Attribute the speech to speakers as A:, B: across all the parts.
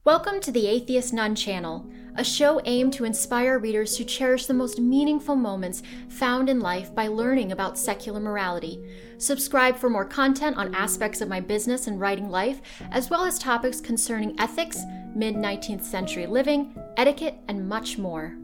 A: Welcome to the Atheist Nun channel, a show aimed to inspire readers to cherish the most meaningful moments found in life by learning about secular morality. Subscribe for more content on aspects of my business and writing life, as well as topics concerning ethics, mid-19th century living, etiquette, and much more.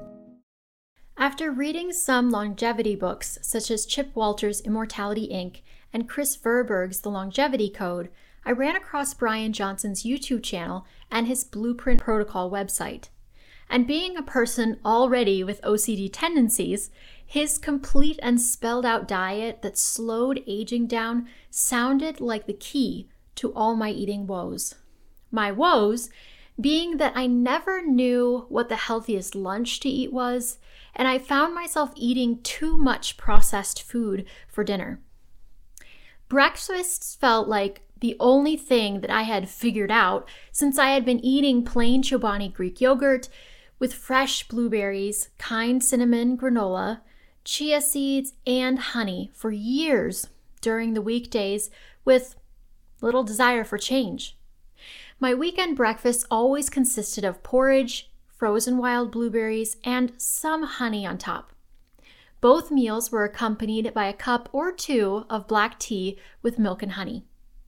A: After reading some longevity books, such as Chip Walter's Immortality, Inc. and Chris Verberg's The Longevity Code, I ran across Brian Johnson's YouTube channel and his Blueprint Protocol website. And being a person already with OCD tendencies, his complete and spelled out diet that slowed aging down sounded like the key to all my eating woes. My woes being that I never knew what the healthiest lunch to eat was, and I found myself eating too much processed food for dinner. Breakfasts felt like the only thing that I had figured out since I had been eating plain Chobani Greek yogurt with fresh blueberries, kind cinnamon granola, chia seeds, and honey for years during the weekdays with little desire for change. My weekend breakfast always consisted of porridge, frozen wild blueberries, and some honey on top. Both meals were accompanied by a cup or two of black tea with milk and honey.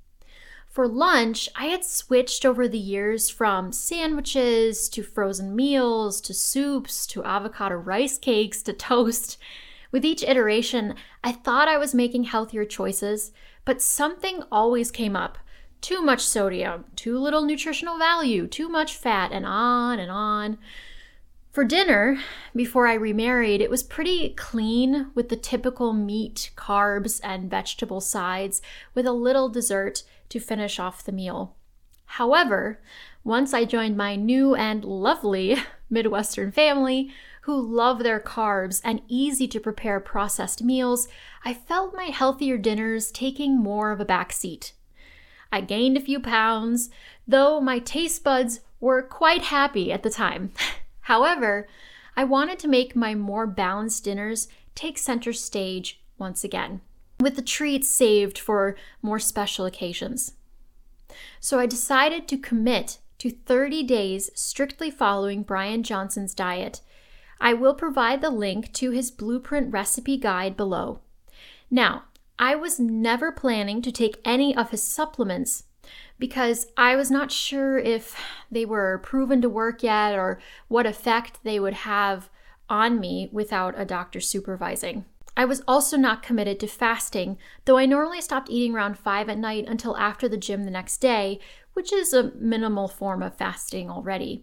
A: For lunch, I had switched over the years from sandwiches to frozen meals to soups to avocado rice cakes to toast. With each iteration, I thought I was making healthier choices, but something always came up. Too much sodium, too little nutritional value, too much fat, and on and on. For dinner, before I remarried, it was pretty clean with the typical meat, carbs, and vegetable sides with a little dessert to finish off the meal. However, once I joined my new and lovely Midwestern family, who love their carbs and easy to prepare processed meals, I felt my healthier dinners taking more of a backseat. I gained a few pounds, though my taste buds were quite happy at the time. However, I wanted to make my more balanced dinners take center stage once again, with the treats saved for more special occasions. So I decided to commit to 30 days strictly following Brian Johnson's diet. I will provide the link to his blueprint recipe guide below. Now, I was never planning to take any of his supplements because I was not sure if they were proven to work yet or what effect they would have on me without a doctor supervising. I was also not committed to fasting, though I normally stopped eating around 5 at night until after the gym the next day, which is a minimal form of fasting already.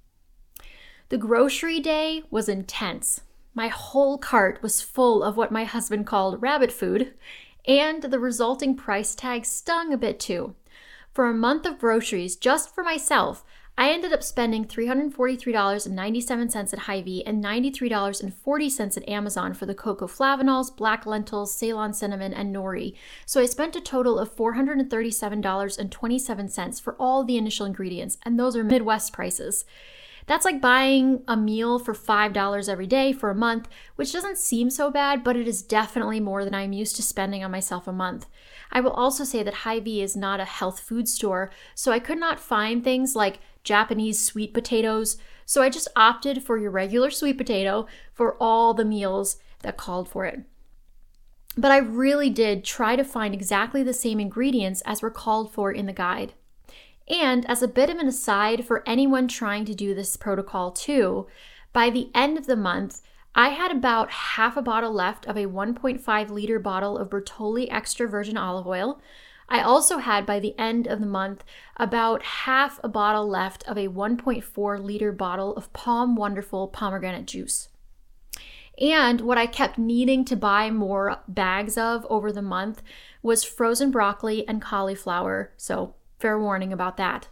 A: The grocery day was intense. My whole cart was full of what my husband called rabbit food, and the resulting price tag stung a bit too. For a month of groceries just for myself, I ended up spending $343.97 at Hy-Vee and $93.40 at Amazon for the cocoa flavanols, black lentils, Ceylon cinnamon, and nori. So I spent a total of $437.27 for all the initial ingredients, and those are Midwest prices. That's like buying a meal for $5 every day for a month, which doesn't seem so bad, but it is definitely more than I'm used to spending on myself a month. I will also say that Hy-Vee is not a health food store, so I could not find things like Japanese sweet potatoes, so I just opted for your regular sweet potato for all the meals that called for it. But I really did try to find exactly the same ingredients as were called for in the guide. And as a bit of an aside for anyone trying to do this protocol too, by the end of the month, I had about half a bottle left of a 1.5 liter bottle of Bertolli extra virgin olive oil. I also had by the end of the month about half a bottle left of a 1.4 liter bottle of Palm Wonderful pomegranate juice. And what I kept needing to buy more bags of over the month was frozen broccoli and cauliflower, so fair warning about that.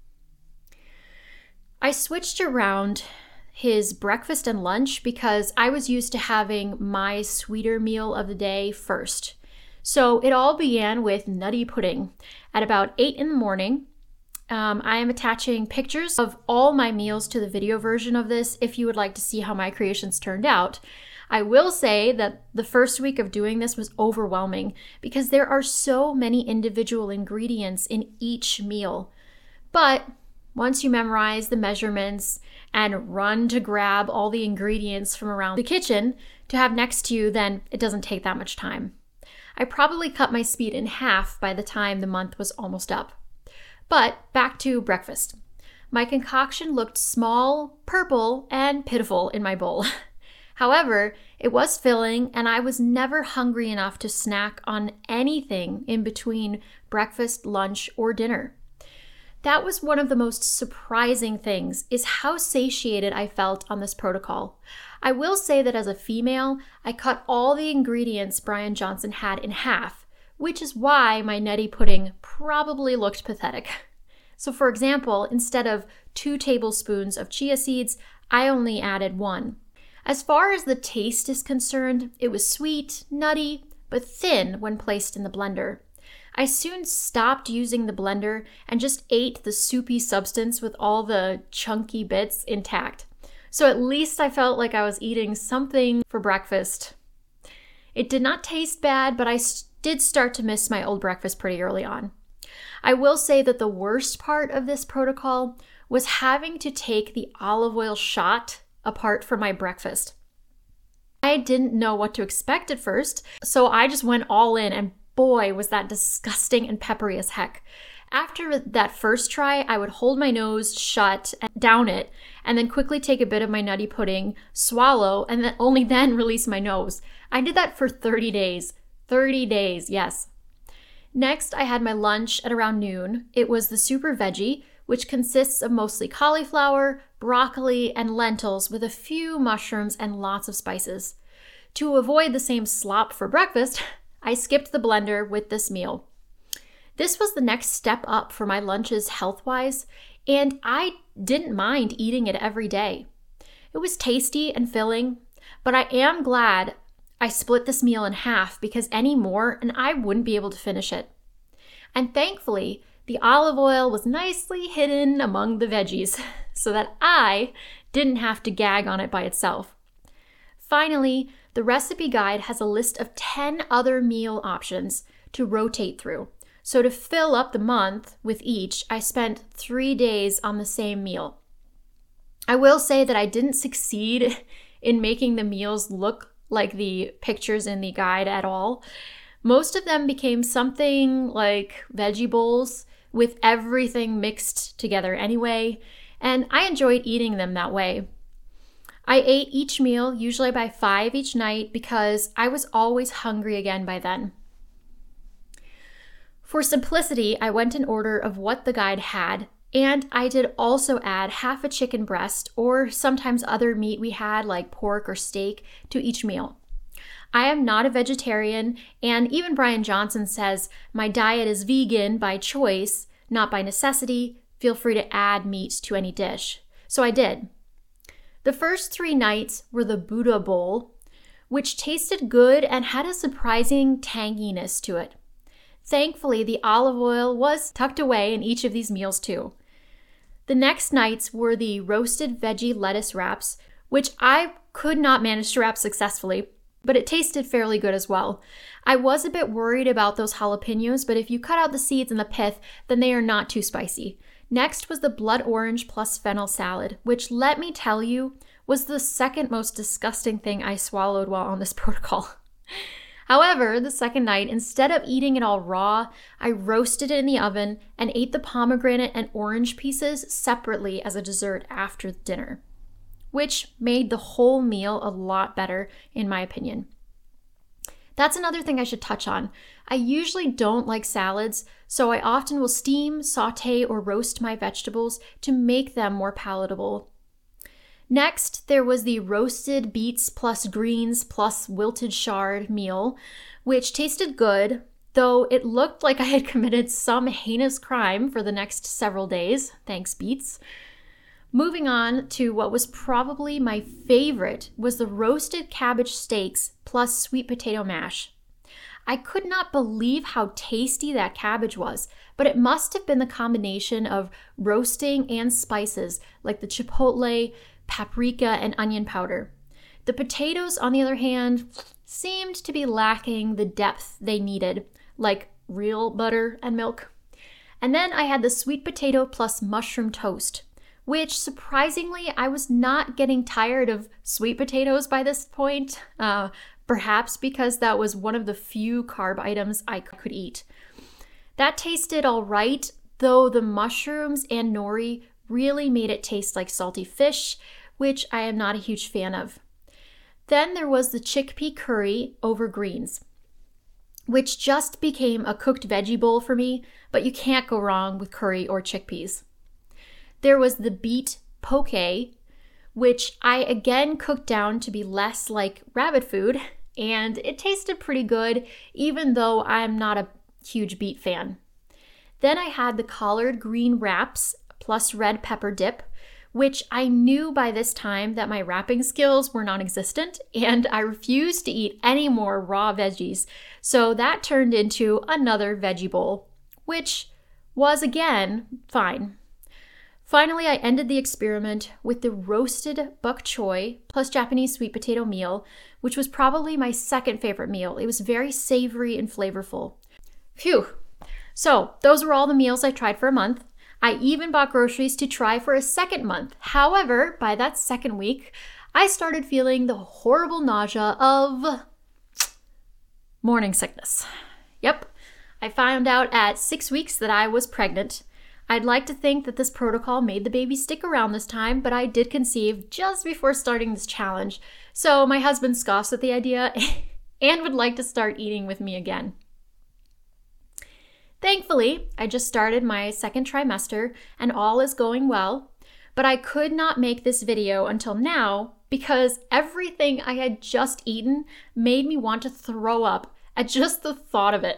A: I switched around his breakfast and lunch because I was used to having my sweeter meal of the day first. So it all began with nutty pudding. At about 8 in the morning, I am attaching pictures of all my meals to the video version of this if you would like to see how my creations turned out. I will say that the first week of doing this was overwhelming because there are so many individual ingredients in each meal. But Once you memorize the measurements and run to grab all the ingredients from around the kitchen to have next to you, then it doesn't take that much time. I probably cut my speed in half by the time the month was almost up. But back to breakfast. My concoction looked small, purple, and pitiful in my bowl. However, it was filling, and I was never hungry enough to snack on anything in between breakfast, lunch, or dinner. That was one of the most surprising things, is how satiated I felt on this protocol. I will say that as a female, I cut all the ingredients Brian Johnson had in half, which is why my nutty pudding probably looked pathetic. So for example, instead of 2 tablespoons of chia seeds, I only added 1. As far as the taste is concerned, it was sweet, nutty, but thin when placed in the blender. I soon stopped using the blender and just ate the soupy substance with all the chunky bits intact. So at least I felt like I was eating something for breakfast. It did not taste bad, but I did start to miss my old breakfast pretty early on. I will say that the worst part of this protocol was having to take the olive oil shot apart from my breakfast. I didn't know what to expect at first, so I just went all in, and boy, was that disgusting and peppery as heck. After that first try, I would hold my nose shut and down it, and then quickly take a bit of my nutty pudding, swallow, and then only then release my nose. I did that for 30 days. 30 days, yes. Next, I had my lunch at around noon. It was the super veggie, which consists of mostly cauliflower, broccoli, and lentils with a few mushrooms and lots of spices. To avoid the same slop for breakfast, I skipped the blender with this meal. This was the next step up for my lunches health-wise, and I didn't mind eating it every day. It was tasty and filling, but I am glad I split this meal in half because any more and I wouldn't be able to finish it. And thankfully, the olive oil was nicely hidden among the veggies so that I didn't have to gag on it by itself. Finally, the recipe guide has a list of 10 other meal options to rotate through. So to fill up the month with each, I spent 3 days on the same meal. I will say that I didn't succeed in making the meals look like the pictures in the guide at all. Most of them became something like veggie bowls with everything mixed together anyway, and I enjoyed eating them that way. I ate each meal, usually by 5 each night, because I was always hungry again by then. For simplicity, I went in order of what the guide had, and I did also add half a chicken breast or sometimes other meat we had like pork or steak to each meal. I am not a vegetarian, and even Brian Johnson says my diet is vegan by choice, not by necessity. Feel free to add meat to any dish. So I did. The first 3 nights were the Buddha bowl, which tasted good and had a surprising tanginess to it. Thankfully, the olive oil was tucked away in each of these meals too. The next nights were the roasted veggie lettuce wraps, which I could not manage to wrap successfully, but it tasted fairly good as well. I was a bit worried about those jalapenos, but if you cut out the seeds and the pith, then they are not too spicy. Next was the blood orange plus fennel salad, which, let me tell you, was the second most disgusting thing I swallowed while on this protocol. However, the second night, instead of eating it all raw, I roasted it in the oven and ate the pomegranate and orange pieces separately as a dessert after dinner, which made the whole meal a lot better, in my opinion. That's another thing I should touch on. I usually don't like salads, so I often will steam, saute, or roast my vegetables to make them more palatable. Next, there was the roasted beets plus greens plus wilted chard meal, which tasted good, though it looked like I had committed some heinous crime for the next several days. Thanks, beets. Moving on to what was probably my favorite was the roasted cabbage steaks plus sweet potato mash. I could not believe how tasty that cabbage was, but it must have been the combination of roasting and spices like the chipotle, paprika, and onion powder. The potatoes, on the other hand, seemed to be lacking the depth they needed, like real butter and milk. And then I had the sweet potato plus mushroom toast, which surprisingly, I was not getting tired of sweet potatoes by this point, perhaps because that was one of the few carb items I could eat. That tasted all right, though the mushrooms and nori really made it taste like salty fish, which I am not a huge fan of. Then there was the chickpea curry over greens, which just became a cooked veggie bowl for me, but you can't go wrong with curry or chickpeas. There was the beet poke, which I again cooked down to be less like rabbit food, and it tasted pretty good, even though I'm not a huge beet fan. Then I had the collard green wraps plus red pepper dip, which I knew by this time that my wrapping skills were non-existent, and I refused to eat any more raw veggies, so that turned into another veggie bowl, which was again fine. Finally, I ended the experiment with the roasted bok choy plus Japanese sweet potato meal, which was probably my second favorite meal. It was very savory and flavorful. Phew! So, those were all the meals I tried for a month. I even bought groceries to try for a second month. However, by that second week, I started feeling the horrible nausea of morning sickness. Yep, I found out at 6 weeks that I was pregnant. I'd like to think that this protocol made the baby stick around this time, but I did conceive just before starting this challenge. So my husband scoffs at the idea and would like to start eating with me again. Thankfully, I just started my second trimester and all is going well, but I could not make this video until now because everything I had just eaten made me want to throw up at just the thought of it.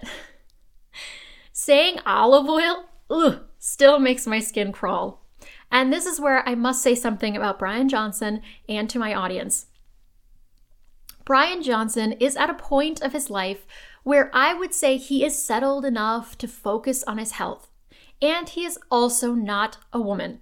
A: Saying olive oil, still makes my skin crawl. And this is where I must say something about Brian Johnson and to my audience. Brian Johnson is at a point of his life where I would say he is settled enough to focus on his health. And he is also not a woman.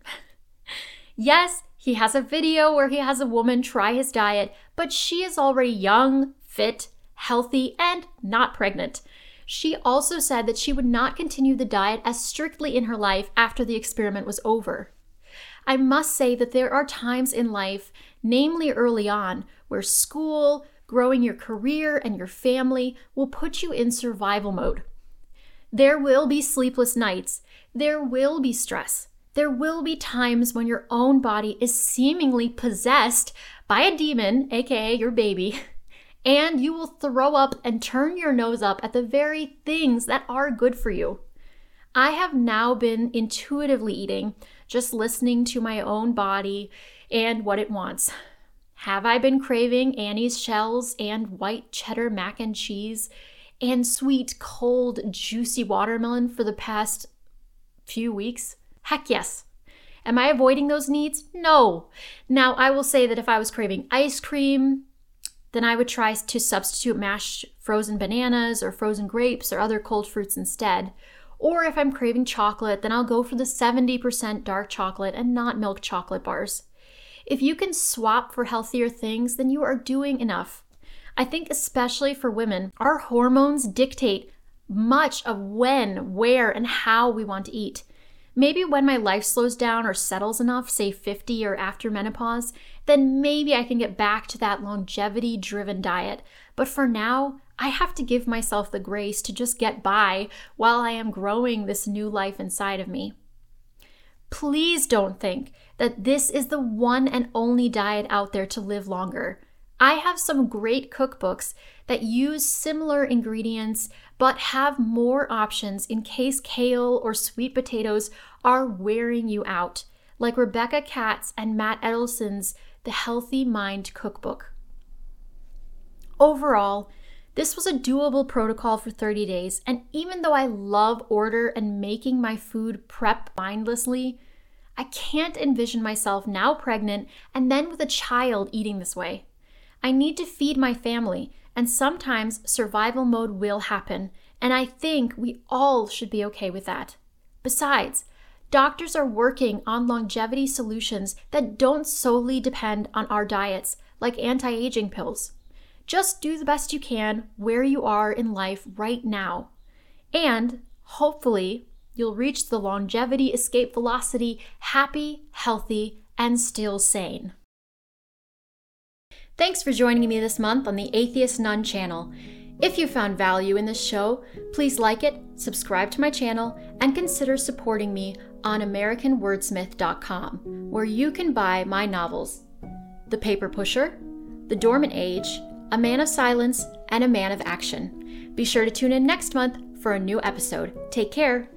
A: Yes, he has a video where he has a woman try his diet, but she is already young, fit, healthy, and not pregnant. She also said that she would not continue the diet as strictly in her life after the experiment was over. I must say that there are times in life, namely early on, where school, growing your career, and your family will put you in survival mode. There will be sleepless nights. There will be stress. There will be times when your own body is seemingly possessed by a demon, aka your baby, and you will throw up and turn your nose up at the very things that are good for you. I have now been intuitively eating, just listening to my own body and what it wants. Have I been craving Annie's shells and white cheddar mac and cheese and sweet, cold, juicy watermelon for the past few weeks? Heck yes. Am I avoiding those needs? No. Now, I will say that if I was craving ice cream, then I would try to substitute mashed frozen bananas or frozen grapes or other cold fruits instead. Or if I'm craving chocolate, then I'll go for the 70% dark chocolate and not milk chocolate bars. If you can swap for healthier things, then you are doing enough. I think especially for women, our hormones dictate much of when, where, and how we want to eat. Maybe when my life slows down or settles enough, say 50 or after menopause, then maybe I can get back to that longevity-driven diet. But for now, I have to give myself the grace to just get by while I am growing this new life inside of me. Please don't think that this is the one and only diet out there to live longer. I have some great cookbooks that use similar ingredients but have more options in case kale or sweet potatoes are wearing you out, like Rebecca Katz and Matt Edelson's The Healthy Mind Cookbook. Overall, this was a doable protocol for 30 days, and even though I love order and making my food prep mindlessly, I can't envision myself now pregnant and then with a child eating this way. I need to feed my family, and sometimes survival mode will happen, and I think we all should be okay with that. Besides, doctors are working on longevity solutions that don't solely depend on our diets, like anti-aging pills. Just do the best you can where you are in life right now. And hopefully, you'll reach the longevity escape velocity happy, healthy, and still sane. Thanks for joining me this month on the Atheist Nun channel. If you found value in this show, please like it, subscribe to my channel, and consider supporting me on AmericanWordsmith.com, where you can buy my novels, The Paper Pusher, The Dormant Age, A Man of Silence, and A Man of Action. Be sure to tune in next month for a new episode. Take care.